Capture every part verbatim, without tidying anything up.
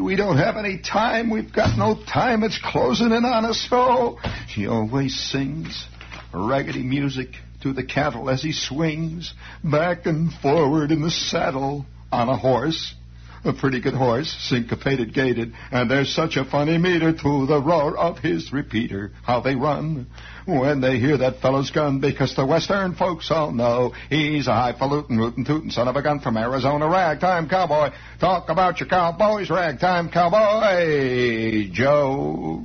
we don't have any time. We've got no time. It's closing in on us. Oh, he always sings raggedy music to the cattle as he swings back and forward in the saddle on a horse. A pretty good horse, syncopated, gaited, and there's such a funny meter to the roar of his repeater. How they run when they hear that fellow's gun, because the Western folks all know he's a highfalutin, rootin' tootin' son of a gun from Arizona. Ragtime cowboy, talk about your cowboys, ragtime cowboy, Joe.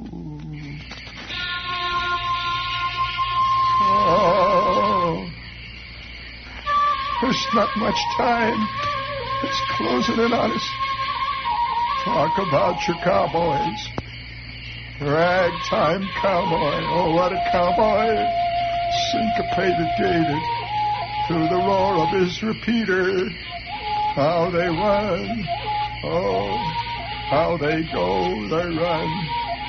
Oh, there's not much time. It's closing in on us. Talk about your cowboys. Ragtime cowboy. Oh, what a cowboy. Syncopated, gaited to the roar of his repeater. How they run. Oh, how they go, they run.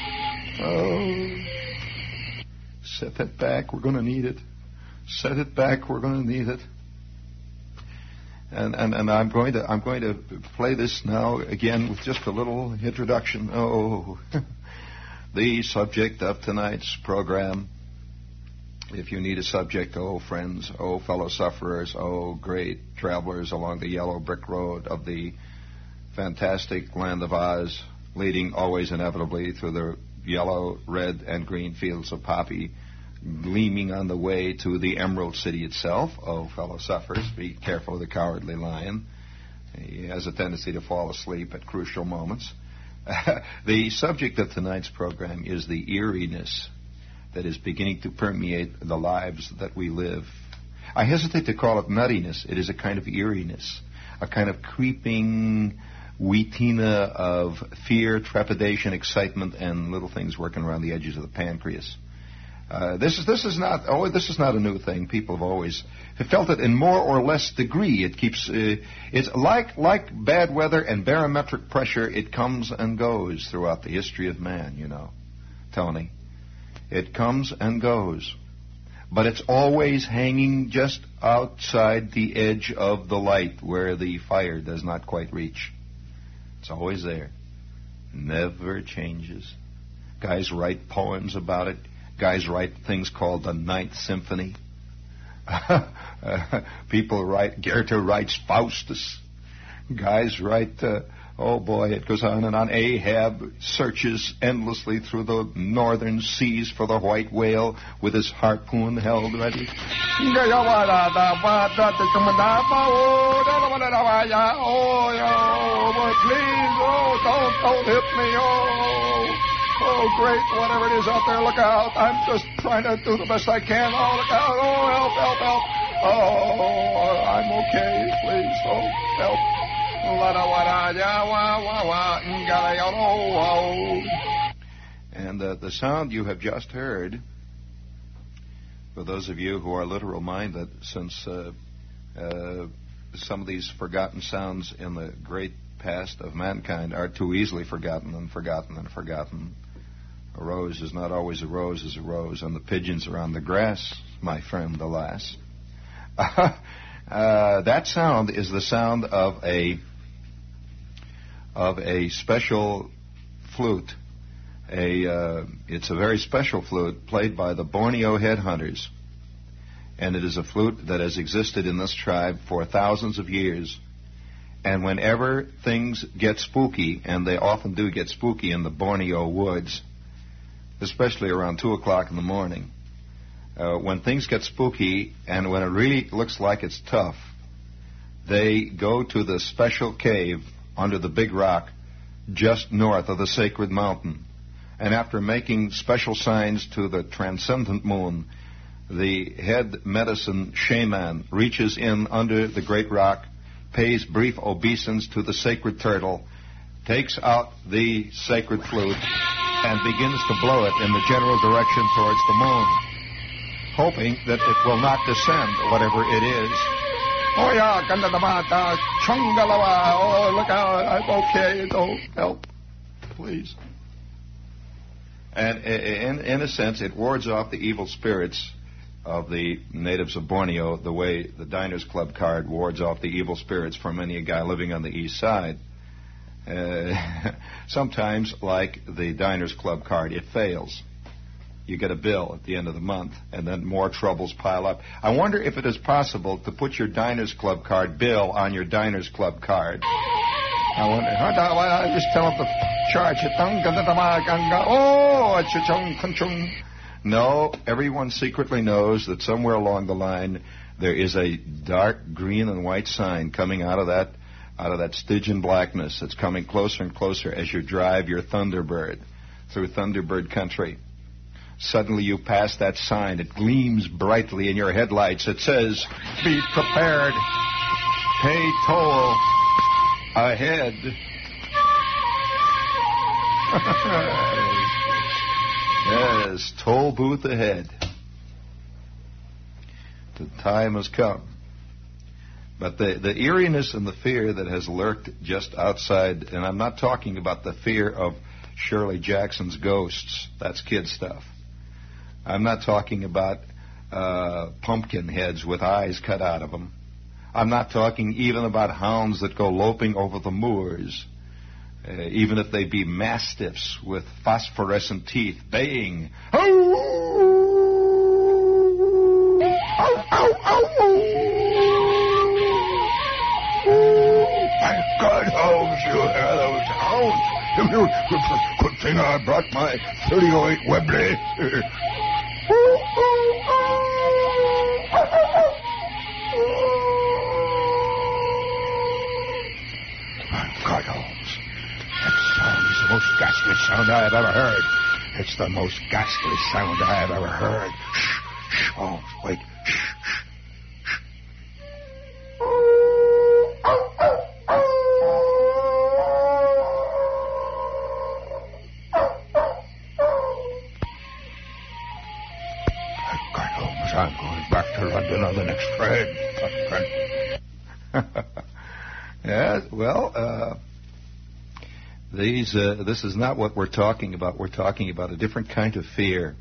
Oh. Set it back. We're going to need it. Set it back. We're going to need it. And, and and I'm going to I'm going to play this now again with just a little introduction. Oh, the subject of tonight's program. If you need a subject, oh friends, oh fellow sufferers, oh great travelers along the yellow brick road of the fantastic land of Oz, leading always inevitably through the yellow, red, and green fields of poppy, gleaming on the way to the Emerald City itself. Oh, fellow sufferers, be careful of the cowardly lion. He has a tendency to fall asleep at crucial moments. The subject of tonight's program is the eeriness that is beginning to permeate the lives that we live. I hesitate to call it nuttiness. It is a kind of eeriness, a kind of creeping wheatina of fear, trepidation, excitement, and little things working around the edges of the pancreas. Uh, this is this is not oh this is not a new thing. People have always felt it in more or less degree. It keeps uh, it's like like bad weather and barometric pressure. It comes and goes throughout the history of man. You know, Tony, it comes and goes, but it's always hanging just outside the edge of the light where the fire does not quite reach. It's always there, never changes. Guys write poems about it. Guys write things called the Ninth Symphony. uh, people write, Goethe writes Faustus. Guys write, uh, oh boy, it goes on and on. Ahab searches endlessly through the northern seas for the white whale with his harpoon held ready. Oh, please, oh, don't, don't hit me, oh. Oh, great, whatever it is out there, look out. I'm just trying to do the best I can. Oh, look out. Oh, help, help, help. Oh, I'm okay, please. Oh, help. And uh, the sound you have just heard, for those of you who are literal-minded, since uh, uh, some of these forgotten sounds in the great past of mankind are too easily forgotten and forgotten and forgotten. A rose is not always a rose is a rose, and the pigeons are on the grass, my friend, alas. uh, that sound is the sound of a of a special flute. A uh, it's a very special flute played by the Borneo headhunters, and it is a flute that has existed in this tribe for thousands of years. And whenever things get spooky, and they often do get spooky in the Borneo woods, especially around two o'clock in the morning, uh, when things get spooky and when it really looks like it's tough, they go to the special cave under the big rock just north of the sacred mountain. And after making special signs to the transcendent moon, the head medicine shaman reaches in under the great rock, pays brief obeisance to the sacred turtle, takes out the sacred flute, and begins to blow it in the general direction towards the moon, hoping that it will not descend, whatever it is. Oh, yeah, Gandadamata, Chungalawa, oh, look out, I'm okay, don't help, please. And in, in a sense, it wards off the evil spirits of the natives of Borneo the way the Diners Club card wards off the evil spirits for many a guy living on the east side. Uh, sometimes, like the Diners Club card, it fails. You get a bill at the end of the month, and then more troubles pile up. I wonder if it is possible to put your Diners Club card bill on your Diners Club card. I wonder. I just tell them to charge it. Oh, it's a chung. No, everyone secretly knows that somewhere along the line there is a dark green and white sign coming out of that out of that Stygian blackness. It's coming closer and closer as you drive your Thunderbird through Thunderbird country. Suddenly you pass that sign. It gleams brightly in your headlights. It says, "Be prepared. Pay toll ahead." Yes, toll booth ahead. The time has come. But the, the eeriness and the fear that has lurked just outside, and I'm not talking about the fear of Shirley Jackson's ghosts. That's kid stuff. I'm not talking about uh, pumpkin heads with eyes cut out of them. I'm not talking even about hounds that go loping over the moors, uh, even if they be mastiffs with phosphorescent teeth, baying, "Ow! Ow, ow, ow! My God, hounds, you hear those hounds? Good thing I brought my thirty oh eight Webley." God, Holmes, that sound is the most ghastly sound I have ever heard. It's the most ghastly sound I have ever heard. Shh, shh, Holmes, wait. Shh, shh, shh. God, Holmes, I'm going back to London on the next train. Yes, well, uh, these, uh, this is not what we're talking about. We're talking about a different kind of fear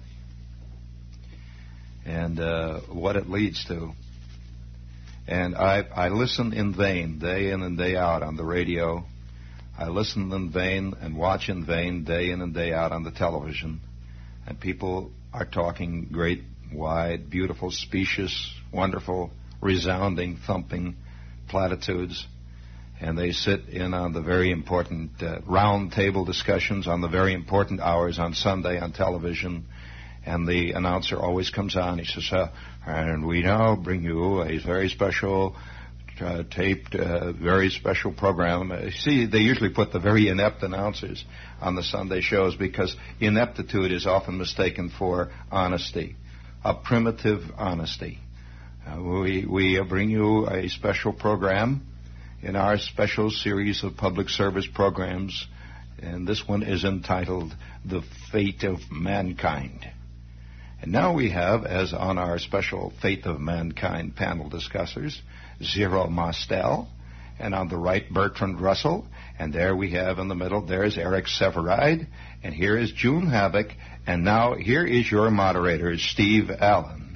and uh, what it leads to. And I, I listen in vain, day in and day out on the radio. I listen in vain and watch in vain, day in and day out on the television. And people are talking great, wide, beautiful, specious, wonderful, resounding, thumping platitudes. And they sit in on the very important uh, round table discussions on the very important hours on Sunday on television. And the announcer always comes on. He says, uh, and we now bring you a very special uh, taped, uh, very special program. Uh, see, they usually put the very inept announcers on the Sunday shows because ineptitude is often mistaken for honesty, a primitive honesty. Uh, we, we bring you a special program in our special series of public service programs, and this one is entitled The Fate of Mankind. And now we have, as on our special Fate of Mankind panel discussers, Zero Mostel, and on the right, Bertrand Russell, and there we have in the middle, there's Eric Severide, and here is June Havoc, and now here is your moderator, Steve Allen.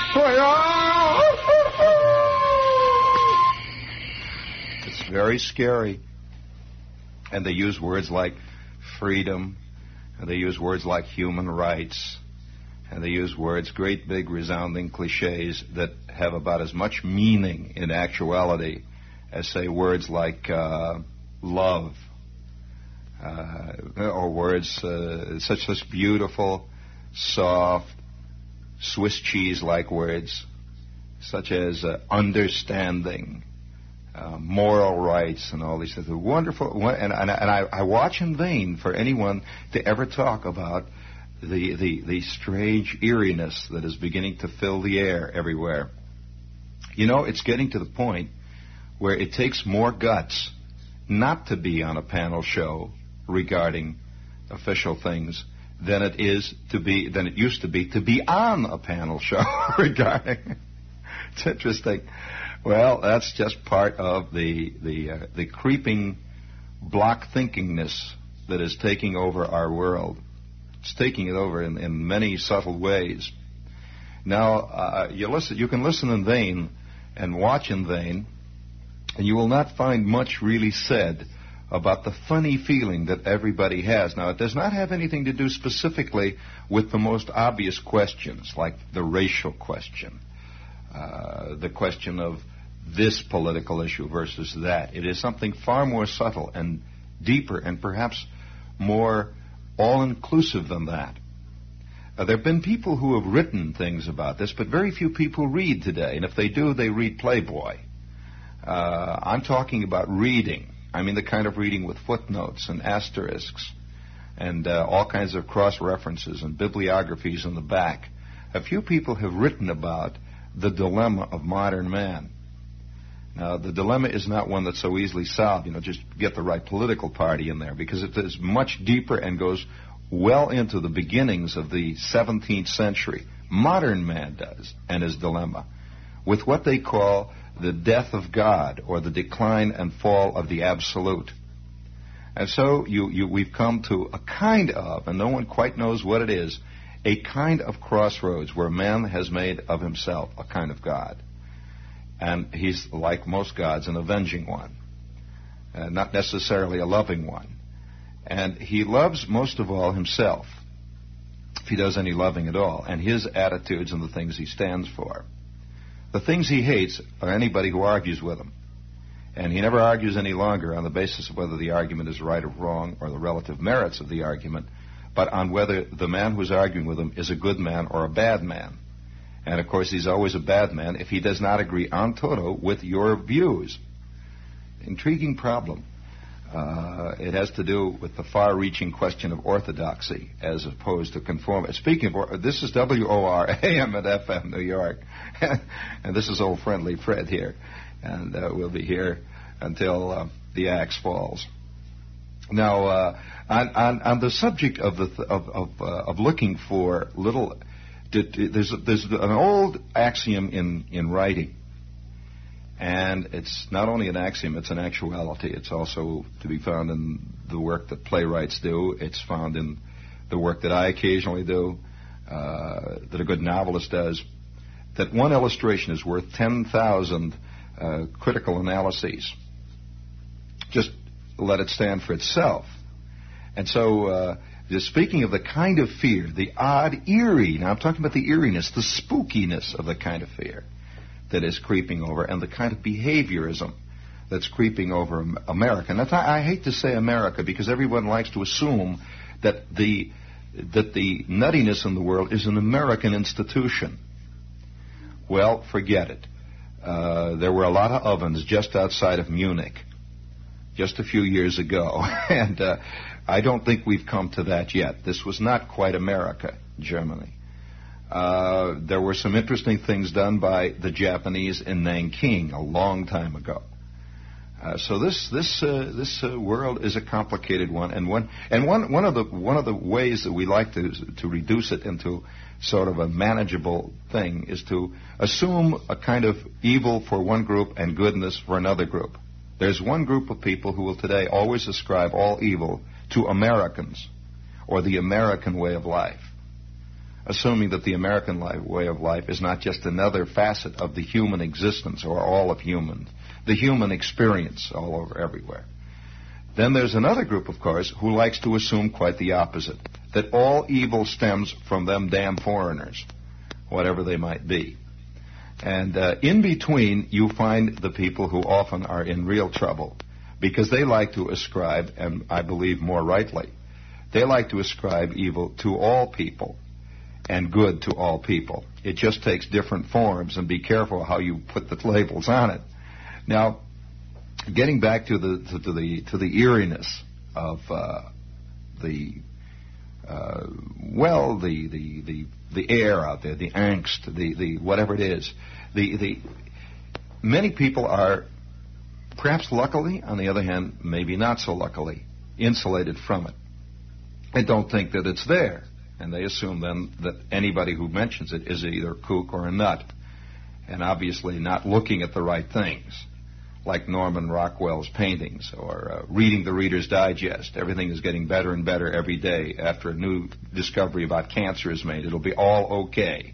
It's very scary. And they use words like freedom, and they use words like human rights, and they use words, great big resounding cliches that have about as much meaning in actuality as, say, words like uh, love, uh, or words uh, such such beautiful, soft, Swiss cheese-like words, such as uh, understanding, uh, moral rights, and all these things. Wonderful, and, and, and I, I watch in vain for anyone to ever talk about the, the, the strange eeriness that is beginning to fill the air everywhere. You know, it's getting to the point where it takes more guts not to be on a panel show regarding official things than it is to be than it used to be to be on a panel show regarding. It's interesting. Well, that's just part of the the uh, the creeping block thinkingness that is taking over our world. It's taking it over in, in many subtle ways. Now, uh, you listen. You can listen in vain and watch in vain, and you will not find much really said about the funny feeling that everybody has. Now, it does not have anything to do specifically with the most obvious questions, like the racial question, uh, the question of this political issue versus that. It is something far more subtle and deeper and perhaps more all-inclusive than that. Uh, there have been people who have written things about this, but very few people read today, and if they do, they read Playboy. Uh, I'm talking about reading. I mean the kind of reading with footnotes and asterisks and uh, all kinds of cross-references and bibliographies in the back. A few people have written about the dilemma of modern man. Now, the dilemma is not one that's so easily solved, you know, just get the right political party in there, because it is much deeper and goes well into the beginnings of the seventeenth century. Modern man does, and his dilemma, with what they call the death of God, or the decline and fall of the absolute. And so you, you, we've come to a kind of, and no one quite knows what it is, a kind of crossroads where man has made of himself a kind of God. And he's, like most gods, an avenging one, uh, not necessarily a loving one. And he loves most of all himself, if he does any loving at all, and his attitudes and the things he stands for. The things he hates are anybody who argues with him. And he never argues any longer on the basis of whether the argument is right or wrong or the relative merits of the argument, but on whether the man who's arguing with him is a good man or a bad man. And, of course, he's always a bad man if he does not agree en toto with your views. Intriguing problem. Uh, it has to do with the far-reaching question of orthodoxy as opposed to conformity. Speaking of, this is W O R A M and F M New York, and this is old friendly Fred here, and uh, we'll be here until uh, the axe falls. Now, uh, on, on, on the subject of the th- of of, uh, of looking for little, there's there's an old axiom in in writing. And it's not only an axiom, it's an actuality. It's also to be found in the work that playwrights do. It's found in the work that I occasionally do, uh, that a good novelist does, that one illustration is worth ten thousand uh, critical analyses. Just let it stand for itself. And so, uh, just speaking of the kind of fear, the odd, eerie, now I'm talking about the eeriness, the spookiness of the kind of fear that is creeping over, and the kind of behaviorism that's creeping over America. And I, I hate to say America, because everyone likes to assume that the that the nuttiness in the world is an American institution. Well, forget it. Uh, there were a lot of ovens just outside of Munich just a few years ago, and uh, I don't think we've come to that yet. This was not quite America, Germany. Uh, there were some interesting things done by the Japanese in Nanking a long time ago. Uh, so this this uh, this uh, world is a complicated one, and one and one one of the one of the ways that we like to to reduce it into sort of a manageable thing is to assume a kind of evil for one group and goodness for another group. There's one group of people who will today always ascribe all evil to Americans or the American way of life, assuming that the American life, way of life is not just another facet of the human existence or all of humans, the human experience all over everywhere. Then there's another group, of course, who likes to assume quite the opposite, that all evil stems from them damn foreigners, whatever they might be. And uh, in between, you find the people who often are in real trouble, because they like to ascribe, and I believe more rightly, they like to ascribe evil to all people and good to all people. It just takes different forms, and be careful how you put the labels on it. Now, getting back to the to, to the to the eeriness of uh, the uh, well, the, the the the air out there, the angst, the the whatever it is, the the many people are, perhaps luckily, on the other hand, maybe not so luckily, insulated from it. They don't think that it's there. And they assume then that anybody who mentions it is either a kook or a nut, and obviously not looking at the right things, like Norman Rockwell's paintings or uh, reading the Reader's Digest. Everything is getting better and better every day. After a new discovery about cancer is made, it'll be all okay.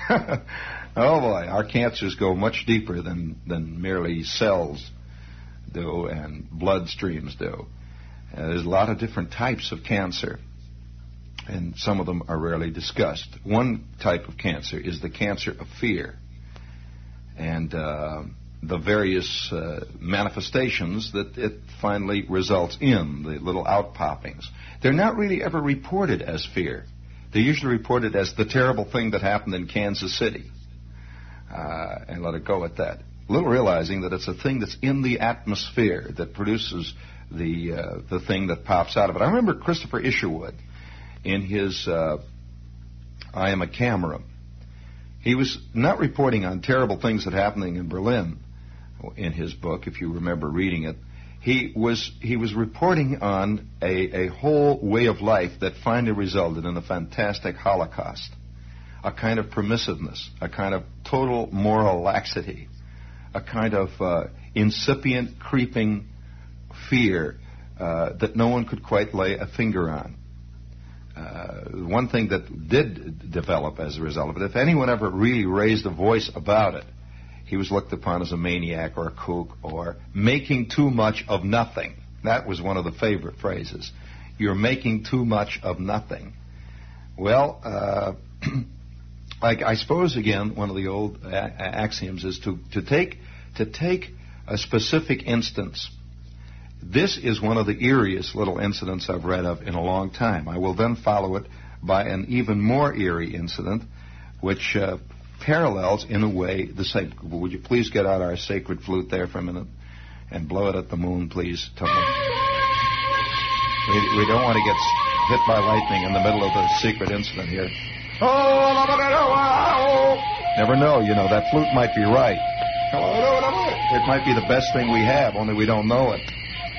Oh boy, our cancers go much deeper than, than merely cells do and blood streams do. Uh, there's a lot of different types of cancer, and some of them are rarely discussed. One type of cancer is the cancer of fear, and uh, the various uh, manifestations that it finally results in, the little outpoppings. They're not really ever reported as fear. They're usually reported as the terrible thing that happened in Kansas City, uh, and let it go at that. Little realizing that it's a thing that's in the atmosphere that produces the uh, the thing that pops out of it. I remember Christopher Isherwood in his uh, I Am a Camera. He was not reporting on terrible things that happening in Berlin in his book, if you remember reading it. He was he was reporting on a, a whole way of life that finally resulted in a fantastic Holocaust, a kind of permissiveness, a kind of total moral laxity, a kind of uh, incipient, creeping fear uh, that no one could quite lay a finger on. Uh, one thing that did develop as a result of it, if anyone ever really raised a voice about it, he was looked upon as a maniac or a kook or making too much of nothing. That was one of the favorite phrases. You're making too much of nothing. Well, uh, I, I suppose, again, one of the old a- axioms is to, to take to take a specific instance. This is one of the eeriest little incidents I've read of in a long time. I will then follow it by an even more eerie incident, which uh, parallels, in a way, the same. Would you please get out our sacred flute there for a minute and blow it at the moon, please, Tony? We, we don't want to get hit by lightning in the middle of the secret incident here. Never know, you know, that flute might be right. It might be the best thing we have, only we don't know it.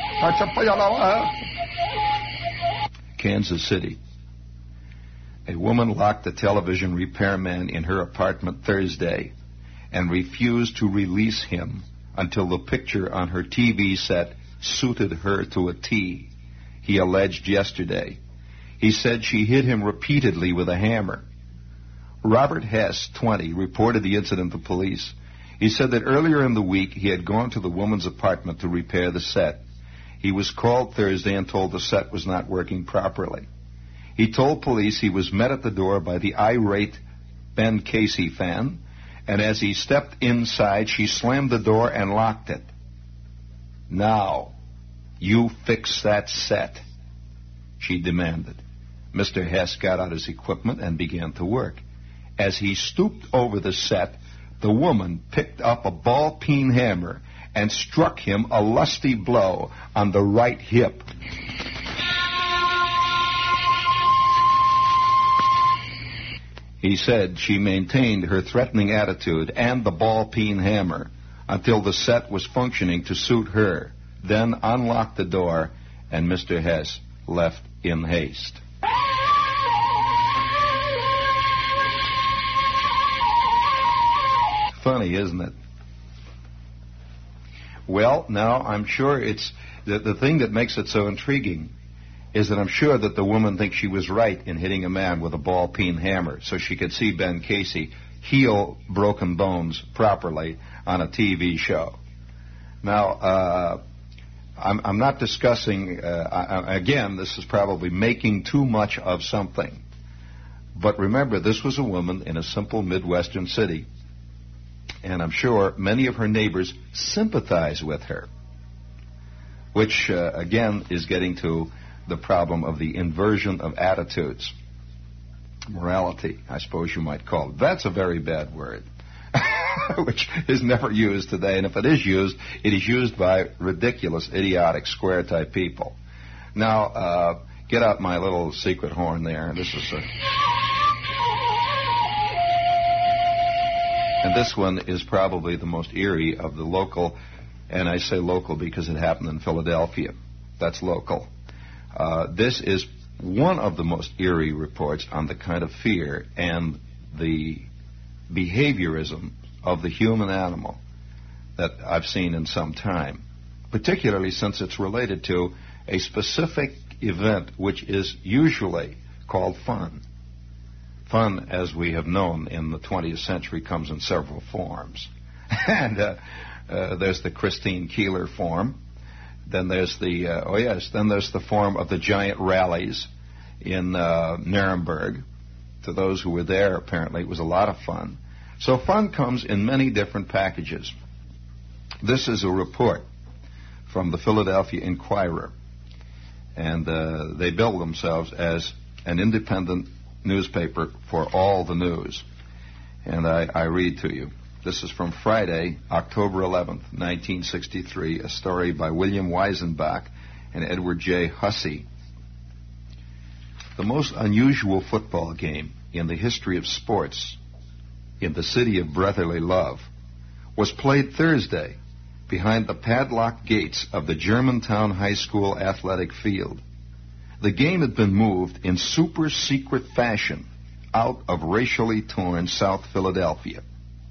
Kansas City. A woman locked a television repairman in her apartment Thursday and refused to release him until the picture on her T V set suited her to a T, he alleged yesterday. He said she hit him repeatedly with a hammer. Robert Hess, twenty, reported the incident to police. He said that earlier in the week he had gone to the woman's apartment to repair the set. He was called Thursday and told the set was not working properly. He told police he was met at the door by the irate Ben Casey fan, and as he stepped inside, she slammed the door and locked it. Now, you fix that set, she demanded. Mister Hess got out his equipment and began to work. As he stooped over the set, the woman picked up a ball-peen hammer and struck him a lusty blow on the right hip. He said she maintained her threatening attitude and the ball-peen hammer until the set was functioning to suit her, then unlocked the door, and Mister Hess left in haste. Funny, isn't it? Well, now I'm sure it's the, the thing that makes it so intriguing is that I'm sure that the woman thinks she was right in hitting a man with a ball-peen hammer so she could see Ben Casey heal broken bones properly on a T V show. Now, uh, I'm, I'm not discussing, uh, I, again, this is probably making too much of something. But remember, this was a woman in a simple Midwestern city. And I'm sure many of her neighbors sympathize with her, which, uh, again, is getting to the problem of the inversion of attitudes. Morality, I suppose you might call it. That's a very bad word, which is never used today. And if it is used, it is used by ridiculous, idiotic, square-type people. Now, uh, get out my little secret horn there. This is a... And this one is probably the most eerie of the local, and I say local because it happened in Philadelphia. That's local. Uh, this is one of the most eerie reports on the kind of fear and the behaviorism of the human animal that I've seen in some time, particularly since it's related to a specific event which is usually called fun. Fun, as we have known in the twentieth century, comes in several forms. and uh, uh, there's the Christine Keeler form, Then there's the, uh, oh yes, then there's the form of the giant rallies in uh, Nuremberg. To those who were there, apparently, it was a lot of fun. So fun comes in many different packages. This is a report from the Philadelphia Inquirer, and uh, they bill themselves as an independent newspaper for all the news. And I, I read to you. This is from Friday, October eleventh, nineteen sixty-three, a story by William Weisenbach and Edward J. Hussey. The most unusual football game in the history of sports in the city of brotherly love was played Thursday behind the padlocked gates of the Germantown High School athletic field. The game had been moved in super-secret fashion out of racially torn South Philadelphia.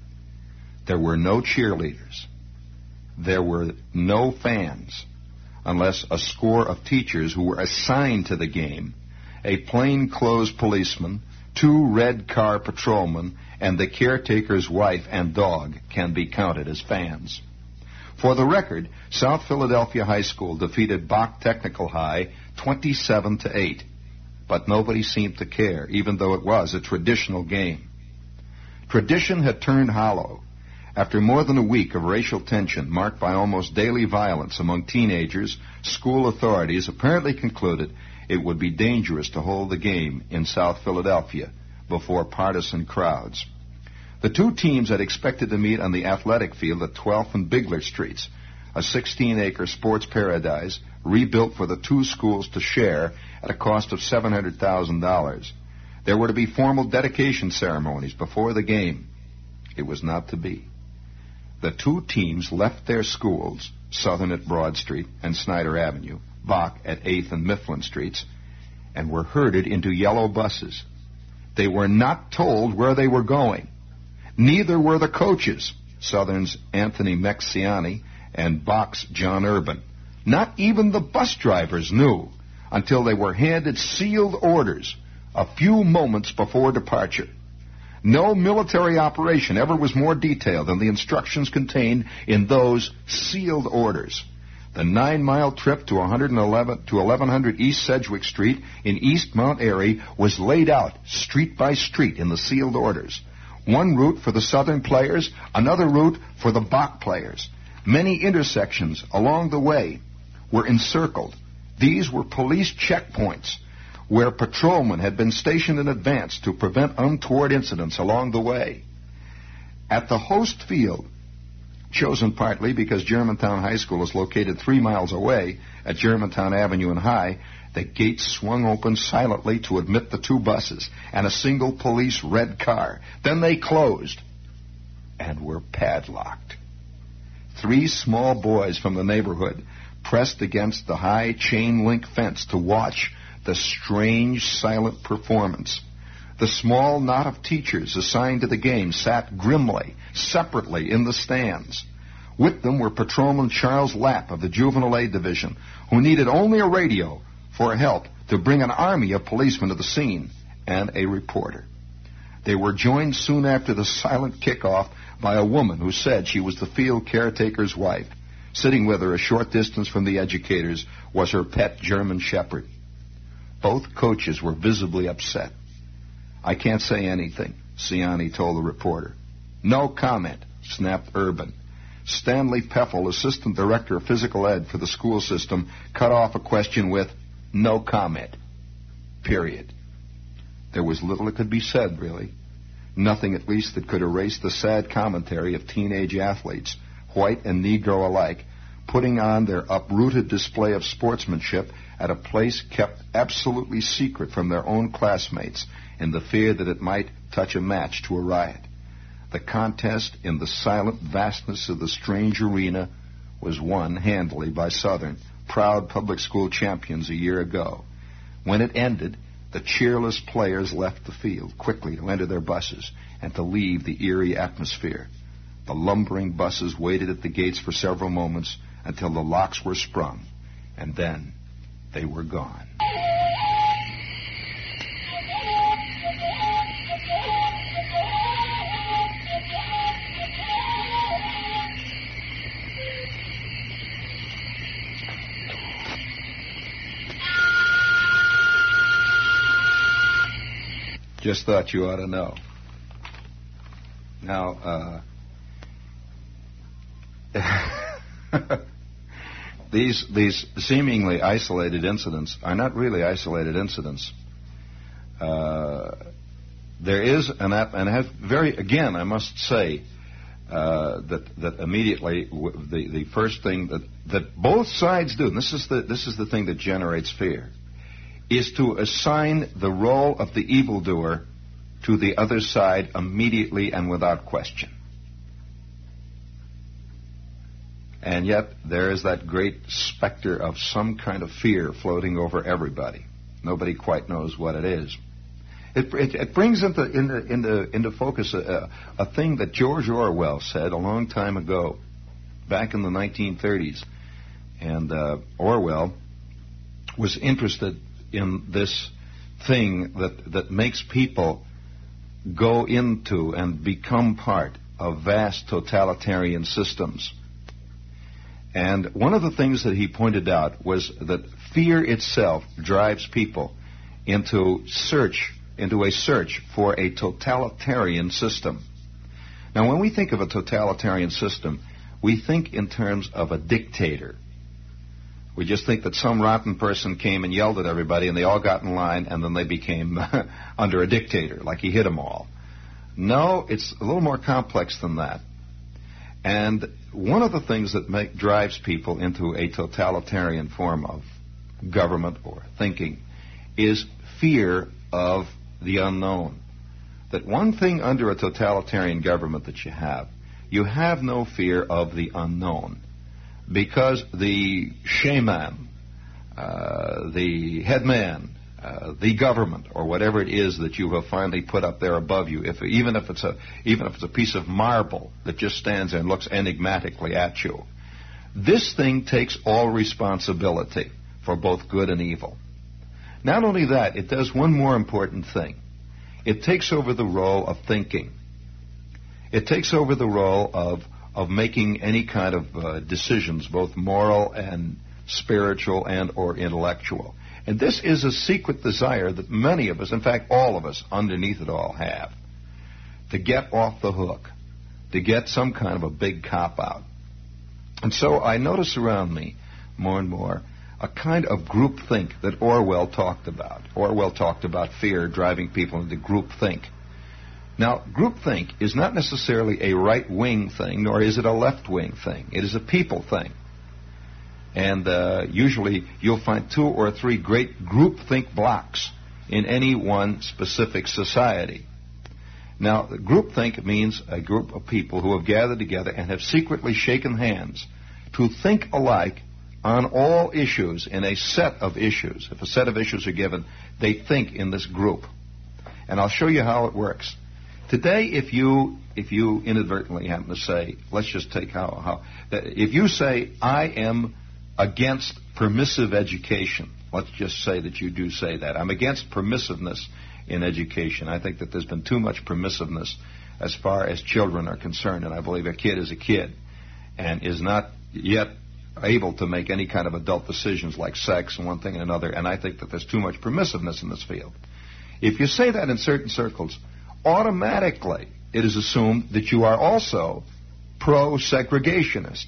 There were no cheerleaders. There were no fans, unless a score of teachers who were assigned to the game, a plainclothes policeman, two red car patrolmen, and the caretaker's wife and dog can be counted as fans. For the record, South Philadelphia High School defeated Bach Technical High twenty-seven to eight, but nobody seemed to care, even though it was a traditional game. Tradition had turned hollow. After more than a week of racial tension marked by almost daily violence among teenagers, school authorities apparently concluded it would be dangerous to hold the game in South Philadelphia before partisan crowds. The two teams had expected to meet on the athletic field at twelfth and Bigler Streets, a sixteen-acre sports paradise rebuilt for the two schools to share at a cost of seven hundred thousand dollars. There were to be formal dedication ceremonies before the game. It was not to be. The two teams left their schools, Southern at Broad Street and Snyder Avenue, Bach at eighth and Mifflin Streets, and were herded into yellow buses. They were not told where they were going. Neither were the coaches, Southern's Anthony Mexiani and Bach's John Urban. Not even the bus drivers knew until they were handed sealed orders a few moments before departure. No military operation ever was more detailed than the instructions contained in those sealed orders. The nine-mile trip to one eleven to eleven hundred East Sedgwick Street in East Mount Airy was laid out street by street in the sealed orders. One route for the Southern players, another route for the Bach players. Many intersections along the way were encircled. These were police checkpoints where patrolmen had been stationed in advance to prevent untoward incidents along the way. At the host field, chosen partly because Germantown High School is located three miles away at Germantown Avenue and High, the gates swung open silently to admit the two buses and a single police red car. Then they closed and were padlocked. Three small boys from the neighborhood pressed against the high chain-link fence to watch the strange, silent performance. The small knot of teachers assigned to the game sat grimly, separately in the stands. With them were Patrolman Charles Lapp of the Juvenile Aid Division, who needed only a radio for help to bring an army of policemen to the scene, and a reporter. They were joined soon after the silent kickoff by a woman who said she was the field caretaker's wife. Sitting with her a short distance from the educators was her pet German Shepherd. Both coaches were visibly upset. "I can't say anything," Ciani told the reporter. "No comment," snapped Urban. Stanley Peffel, assistant director of physical ed for the school system, cut off a question with, "No comment." Period. There was little that could be said, really. Nothing, at least, that could erase the sad commentary of teenage athletes, white and Negro alike, putting on their uprooted display of sportsmanship at a place kept absolutely secret from their own classmates in the fear that it might touch a match to a riot. The contest in the silent vastness of the strange arena was won handily by Southern, proud public school champions a year ago. When it ended, the cheerless players left the field quickly to enter their buses and to leave the eerie atmosphere. The lumbering buses waited at the gates for several moments until the locks were sprung, and then they were gone. Just thought you ought to know. Now, uh, these these seemingly isolated incidents are not really isolated incidents. Uh, there is, and that, and have very again, I must say uh, that that immediately w- the the first thing that that both sides do, and this is the this is the thing that generates fear, is to assign the role of the evildoer to the other side immediately and without question. And yet there is that great specter of some kind of fear floating over everybody. Nobody quite knows what it is. It, it, it brings into, into, into, into focus a, a thing that George Orwell said a long time ago, back in the nineteen thirties. And uh, Orwell was interested in this thing that, that makes people go into and become part of vast totalitarian systems. And one of the things that he pointed out was that fear itself drives people into search, into a search for a totalitarian system. Now, when we think of a totalitarian system, we think in terms of a dictator. We just think that some rotten person came and yelled at everybody and they all got in line and then they became under a dictator, like he hit them all. No, it's a little more complex than that. And one of the things that make, drives people into a totalitarian form of government or thinking is fear of the unknown. That one thing under a totalitarian government that you have, you have no fear of the unknown. Because the shaman, uh, the headman, uh, the government, or whatever it is that you have finally put up there above you, if even if it's a even if it's a piece of marble that just stands there and looks enigmatically at you, this thing takes all responsibility for both good and evil. Not only that, it does one more important thing. It takes over the role of thinking. It takes over the role of of making any kind of uh, decisions, both moral and spiritual and or intellectual. And this is a secret desire that many of us, in fact all of us, underneath it all have, to get off the hook, to get some kind of a big cop-out. And so I notice around me more and more a kind of groupthink that Orwell talked about. Orwell talked about fear driving people into groupthink. Now, groupthink is not necessarily a right-wing thing, nor is it a left-wing thing. It is a people thing. And uh, usually you'll find two or three great groupthink blocks in any one specific society. Now, groupthink means a group of people who have gathered together and have secretly shaken hands to think alike on all issues in a set of issues. If a set of issues are given, they think in this group. And I'll show you how it works. Today, if you if you inadvertently happen to say, let's just take how, how if you say, I am against permissive education, let's just say that you do say that. I'm against permissiveness in education. I think that there's been too much permissiveness as far as children are concerned, and I believe a kid is a kid and is not yet able to make any kind of adult decisions like sex and one thing and another, and I think that there's too much permissiveness in this field. If you say that in certain circles, automatically it is assumed that you are also pro-segregationist.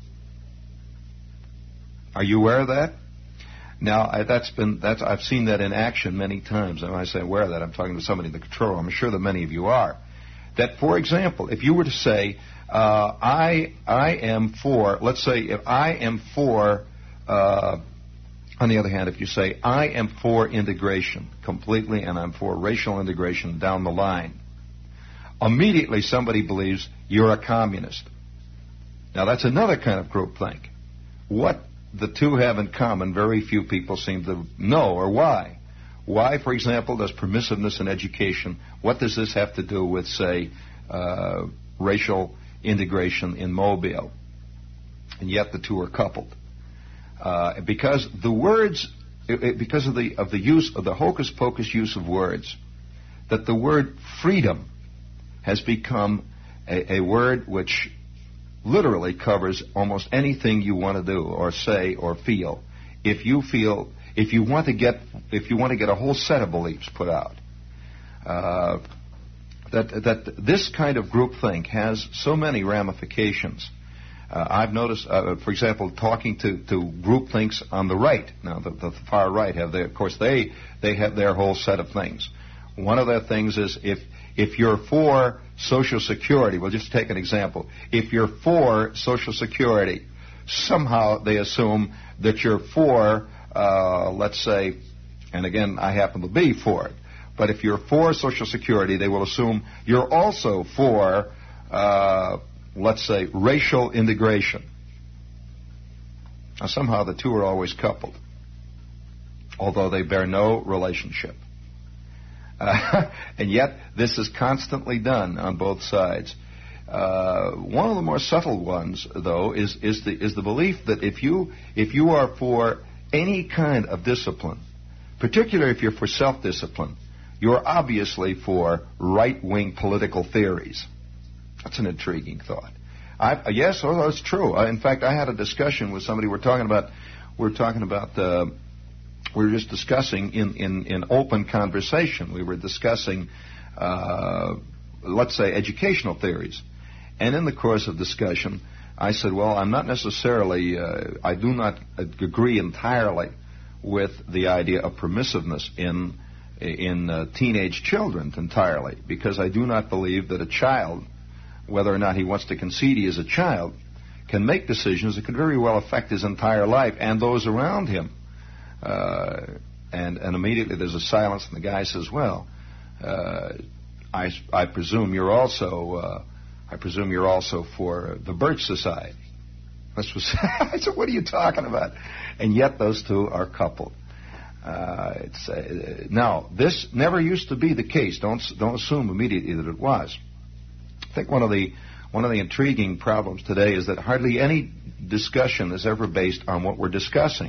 Are you aware of that? Now, I, that's been that's I've seen that in action many times. And when I say aware of that, I'm talking to somebody in the control room. I'm sure that many of you are. That, for example, if you were to say, uh, I I am for, let's say, if I am for, uh, on the other hand, if you say, I am for integration completely and I'm for racial integration down the line, immediately somebody believes you're a communist. Now, that's another kind of groupthink. What the two have in common, very few people seem to know, or why. Why, for example, does permissiveness in education, what does this have to do with, say, uh, racial integration in Mobile? And yet the two are coupled. Uh, because the words, it, it, because of the of the use of the hocus pocus use of words, that the word freedom has become a, a word which literally covers almost anything you want to do or say or feel. If you feel, if you want to get, if you want to get a whole set of beliefs put out, uh, that that this kind of groupthink has so many ramifications. Uh, I've noticed, uh, for example, talking to, to groupthinks on the right. Now, the, the far right have their, of course, they they have their whole set of things. One of their things is if if you're for Social Security, we'll just take an example. If you're for Social Security, somehow they assume that you're for, uh, let's say, and again, I happen to be for it, but if you're for Social Security, they will assume you're also for, uh, let's say, racial integration. Now, somehow the two are always coupled, although they bear no relationship. Uh, and yet, this is constantly done on both sides. Uh, one of the more subtle ones, though, is is the is the belief that if you if you are for any kind of discipline, particularly if you're for self-discipline, you're obviously for right-wing political theories. That's an intriguing thought. I, yes, oh, that's true. Uh, in fact, I had a discussion with somebody. We're talking about we're talking about. Uh, We were just discussing in, in, in open conversation, we were discussing, uh, let's say, educational theories. And in the course of discussion, I said, well, I'm not necessarily, uh, I do not agree entirely with the idea of permissiveness in, in uh, teenage children entirely, because I do not believe that a child, whether or not he wants to concede he is a child, can make decisions that could very well affect his entire life and those around him. Uh, and, and immediately there's a silence, and the guy says, "Well, uh, I, I presume you're also, uh, I presume you're also for the Birch Society." This was, I said, "What are you talking about?" And yet those two are coupled. Uh, it's uh, now this never used to be the case. Don't don't assume immediately that it was. I think one of the one of the intriguing problems today is that hardly any discussion is ever based on what we're discussing.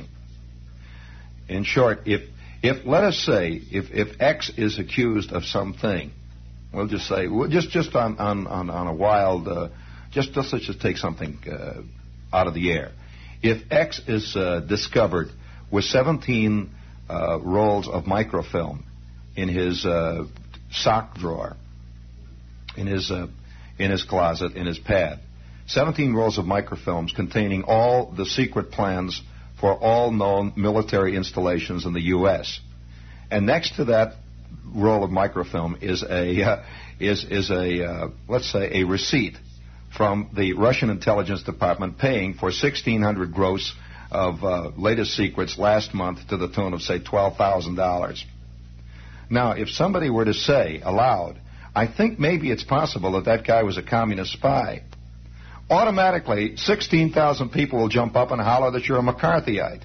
In short, if, if let us say, if, if X is accused of something, we'll just say, we'll just, just on, on, on, on a wild, uh, just, just let's just take something uh, out of the air. If X is uh, discovered with seventeen uh, rolls of microfilm in his uh, sock drawer, in his, uh, in his closet, in his pad, seventeen rolls of microfilms containing all the secret plans for all known military installations in the U S And next to that roll of microfilm is a uh, is is a uh, let's say a receipt from the Russian intelligence department paying for sixteen hundred gross of uh, latest secrets last month to the tune of say twelve thousand dollars. Now, if somebody were to say aloud, "I think maybe it's possible that that guy was a communist spy," automatically, sixteen thousand people will jump up and holler that you're a McCarthyite.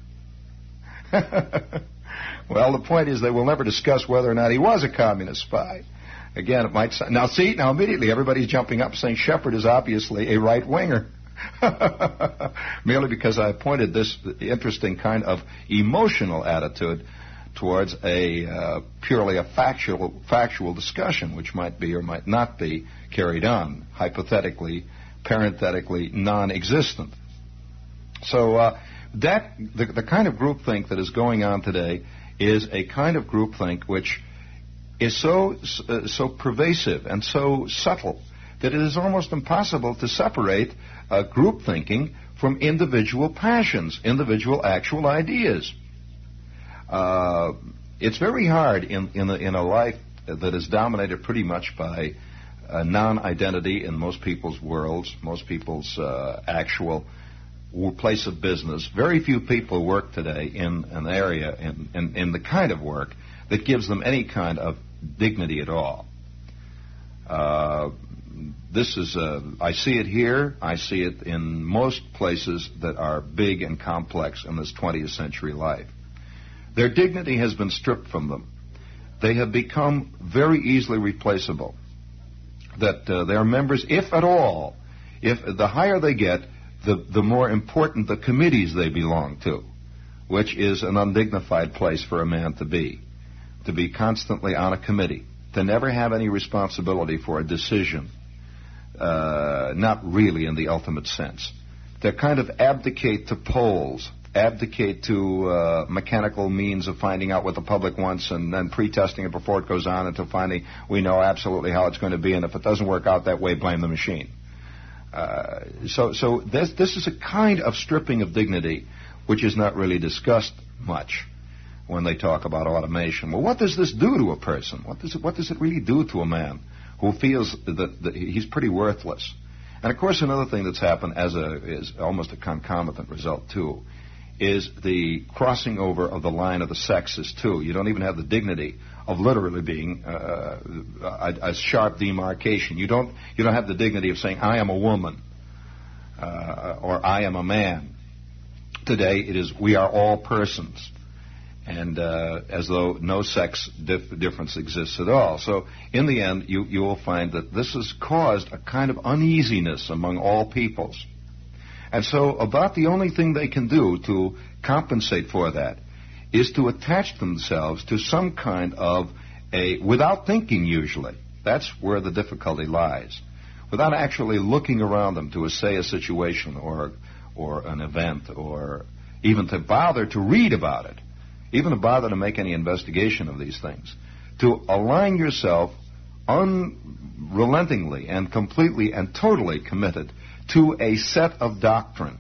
Well, the point is they will never discuss whether or not he was a communist spy. Again, it might... Now, see, now immediately everybody's jumping up saying Shepard is obviously a right-winger. Merely because I pointed this interesting kind of emotional attitude towards a uh, purely a factual, factual discussion, which might be or might not be carried on, hypothetically, parenthetically non-existent. So uh, that the, the kind of groupthink that is going on today is a kind of groupthink which is so uh, so pervasive and so subtle that it is almost impossible to separate uh, group thinking from individual passions, individual actual ideas. Uh, it's very hard in in a, in a life that is dominated pretty much by Uh, non-identity in most people's worlds, most people's uh, actual place of business. Very few people work today in an area, in, in, in the kind of work that gives them any kind of dignity at all. Uh, this is, uh, I see it here, I see it in most places that are big and complex in this twentieth century life. Their dignity has been stripped from them. They have become very easily replaceable. That uh, their members, if at all, if the higher they get, the, the more important the committees they belong to, which is an undignified place for a man to be, to be constantly on a committee, to never have any responsibility for a decision, uh, not really in the ultimate sense, to kind of abdicate to polls abdicate to uh, mechanical means of finding out what the public wants and then pre-testing it before it goes on until finally we know absolutely how it's going to be, and if it doesn't work out that way, blame the machine. Uh, so so this, this is a kind of stripping of dignity which is not really discussed much when they talk about automation. Well, what does this do to a person? What does it, what does it really do to a man who feels that, that he's pretty worthless? And, of course, another thing that's happened as a is almost a concomitant result, too, is the crossing over of the line of the sexes, too. You don't even have the dignity of literally being uh, a, a sharp demarcation. You don't you don't have the dignity of saying, I am a woman uh, or I am a man. Today it is, we are all persons. And uh, as though no sex dif- difference exists at all. So in the end, you, you will find that this has caused a kind of uneasiness among all peoples. And so about the only thing they can do to compensate for that is to attach themselves to some kind of a, without thinking usually, that's where the difficulty lies, without actually looking around them to assay a situation or, or an event or even to bother to read about it, even to bother to make any investigation of these things, to align yourself unrelentingly and completely and totally committed to a set of doctrine.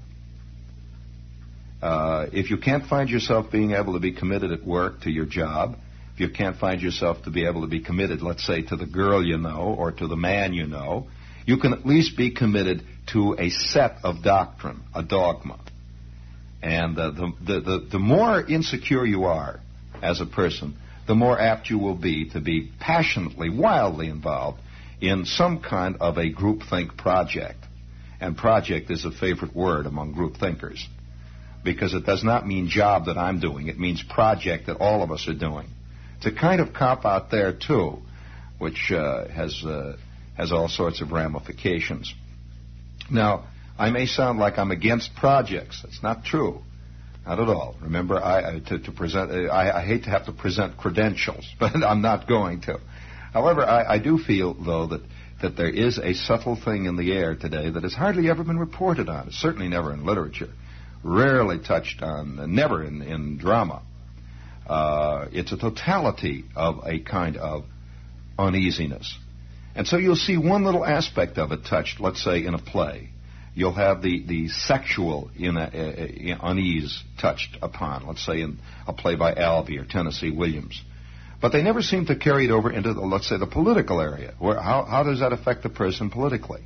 Uh, if you can't find yourself being able to be committed at work to your job, if you can't find yourself to be able to be committed, let's say, to the girl you know or to the man you know, you can at least be committed to a set of doctrine, a dogma. And uh, the, the, the, the more insecure you are as a person, the more apt you will be to be passionately, wildly involved in some kind of a groupthink project. And project is a favorite word among group thinkers, because it does not mean job that I'm doing. It means project that all of us are doing. It's a kind of cop-out there, too, which uh, has, uh, has all sorts of ramifications. Now, I may sound like I'm against projects. That's not true. Not at all. Remember, I, to, to present, I, I hate to have to present credentials, but I'm not going to. However, I, I do feel, though, that, that there is a subtle thing in the air today that has hardly ever been reported on. It's certainly never in literature, rarely touched on, never in, in drama. Uh, it's a totality of a kind of uneasiness. And so you'll see one little aspect of it touched, let's say, in a play. You'll have the, the sexual in a, a, a unease touched upon, let's say in a play by Albee or Tennessee Williams. But they never seem to carry it over into, the, let's say, the political area. Where, how, how does that affect the person politically?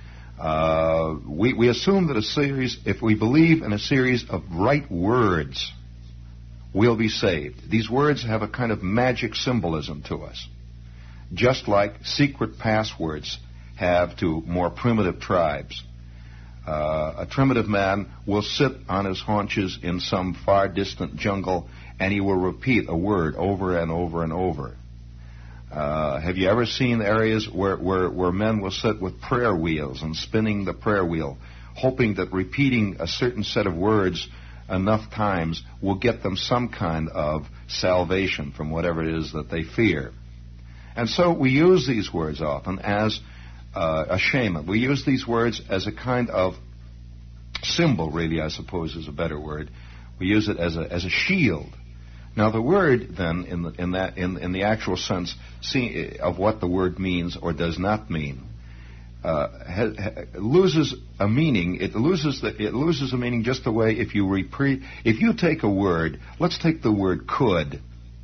Uh, we, we assume that a series, if we believe in a series of right words, we'll be saved. These words have a kind of magic symbolism to us, just like secret passwords have to more primitive tribes. Uh, a primitive man will sit on his haunches in some far distant jungle and he will repeat a word over and over and over. Uh, have you ever seen areas where, where, where men will sit with prayer wheels and spinning the prayer wheel, hoping that repeating a certain set of words enough times will get them some kind of salvation from whatever it is that they fear? And so we use these words often as Uh, a shaman. We use these words as a kind of symbol, really, I suppose is a better word. We use it as a as a shield. Now, the word, then, in the, in that in, in the actual sense see, of what the word means or does not mean, uh, ha, ha, loses a meaning. It loses the, it loses a meaning just the way if you repre- if you take a word. Let's take the word could,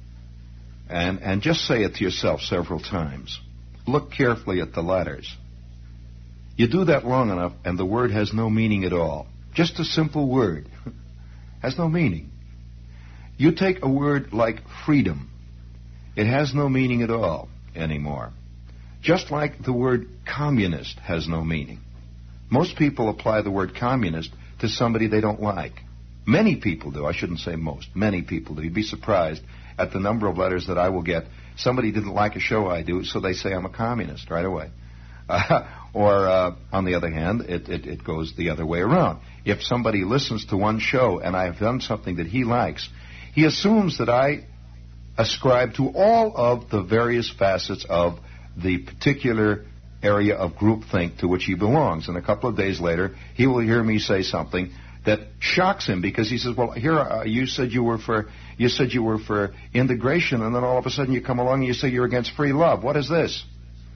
and and just say it to yourself several times. Look carefully at the letters. You do that long enough, and the word has no meaning at all. Just a simple word has no meaning. You take a word like freedom. It has no meaning at all anymore. Just like the word communist has no meaning. Most people apply the word communist to somebody they don't like. Many people do. I shouldn't say most. Many people do. You'd be surprised at the number of letters that I will get. Somebody didn't like a show I do, so they say I'm a communist right away. Uh, or, uh, on the other hand, it, it, it goes the other way around. If somebody listens to one show and I have done something that he likes, he assumes that I ascribe to all of the various facets of the particular area of groupthink to which he belongs. And a couple of days later, he will hear me say something that shocks him because he says, well, here, uh, you said you were for, you said you were for integration, and then all of a sudden you come along and you say you're against free love. What is this?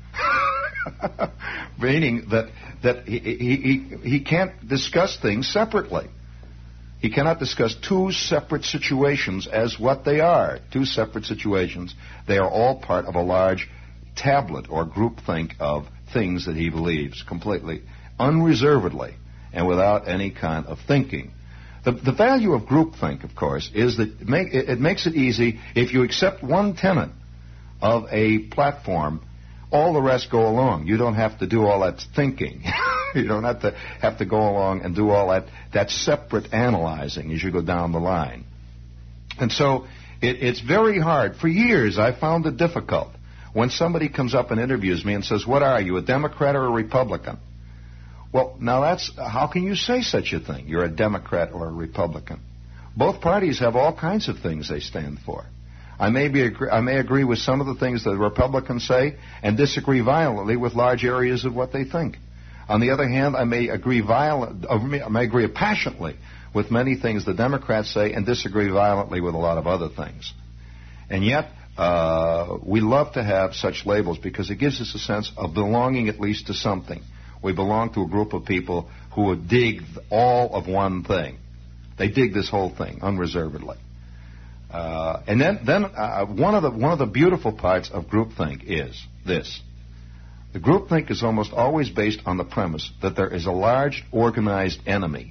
Meaning that, that he, he, he, he can't discuss things separately. He cannot discuss two separate situations as what they are. Two separate situations. They are all part of a large tablet or groupthink of things that he believes completely, unreservedly, and without any kind of thinking. The, the value of groupthink, of course, is that it, make, it, it makes it easy if you accept one tenet of a platform, all the rest go along. You don't have to do all that thinking. You don't have to have to go along and do all that, that separate analyzing as you go down the line. And so it, it's very hard. For years, I found it difficult when somebody comes up and interviews me and says, what are you, a Democrat or a Republican? Well, now that's, how can you say such a thing? You're a Democrat or a Republican. Both parties have all kinds of things they stand for. I may be, I may agree with some of the things that the Republicans say and disagree violently with large areas of what they think. On the other hand, I may agree violent, I may agree passionately with many things the Democrats say and disagree violently with a lot of other things. And yet, uh, we love to have such labels because it gives us a sense of belonging at least to something. We belong to a group of people who dig all of one thing. They dig this whole thing unreservedly. Uh, and then, then uh, one of the one of the beautiful parts of groupthink is this: the groupthink is almost always based on the premise that there is a large organized enemy,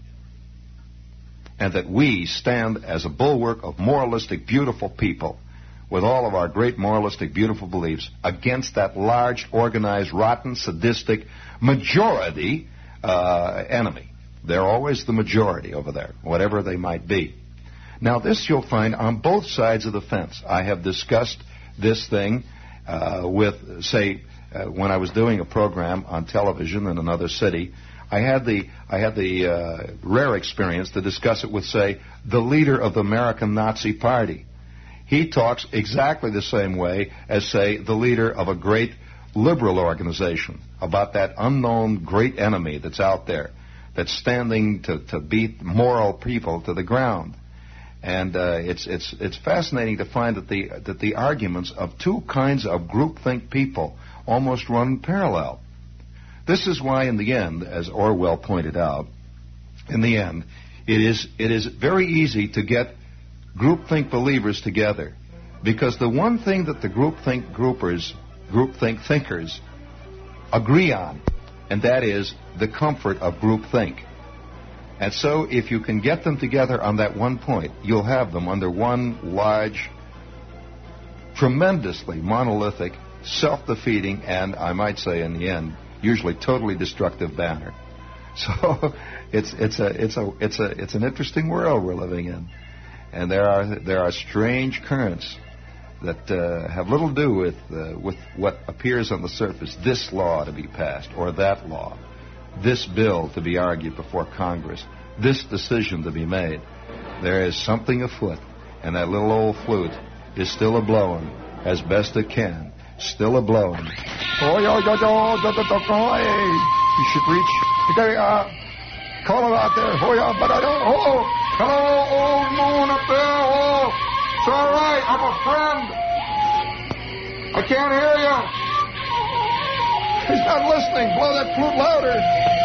and that we stand as a bulwark of moralistic, beautiful people with all of our great moralistic, beautiful beliefs against that large, organized, rotten, sadistic majority uh, enemy. They're always the majority over there, whatever they might be. Now, this you'll find on both sides of the fence. I have discussed this thing uh, with, say, uh, when I was doing a program on television in another city. I had the I had the uh, rare experience to discuss it with, say, the leader of the American Nazi Party. He talks exactly the same way as, say, the leader of a great liberal organization about that unknown great enemy that's out there, that's standing to, to beat moral people to the ground. And uh, it's it's it's fascinating to find that the that the arguments of two kinds of groupthink people almost run parallel. This is why, in the end, as Orwell pointed out, in the end, it is it is very easy to get groupthink believers together, because the one thing that the groupthink groupers, groupthink thinkers, agree on, and that is the comfort of groupthink. And so, if you can get them together on that one point, you'll have them under one large, tremendously monolithic, self-defeating, and I might say, in the end, usually totally destructive banner. So, it's it's a it's a it's a it's an interesting world we're living in, and there are there are strange currents that uh, have little to do with uh, with what appears on the surface. This law to be passed, or that law. This bill to be argued before Congress, this decision to be made. There is something afoot, and that little old flute is still a-blowing as best it can. Still a-blowing. Oh, yo, yo, yo, yo, yo, yo, hey. You should reach. Okay, uh, call it out there. Oh, yeah, but I don't. Oh, hello, old moon up there. Oh, it's all right. I'm a friend. I can't hear you. He's not listening. Blow that flute louder.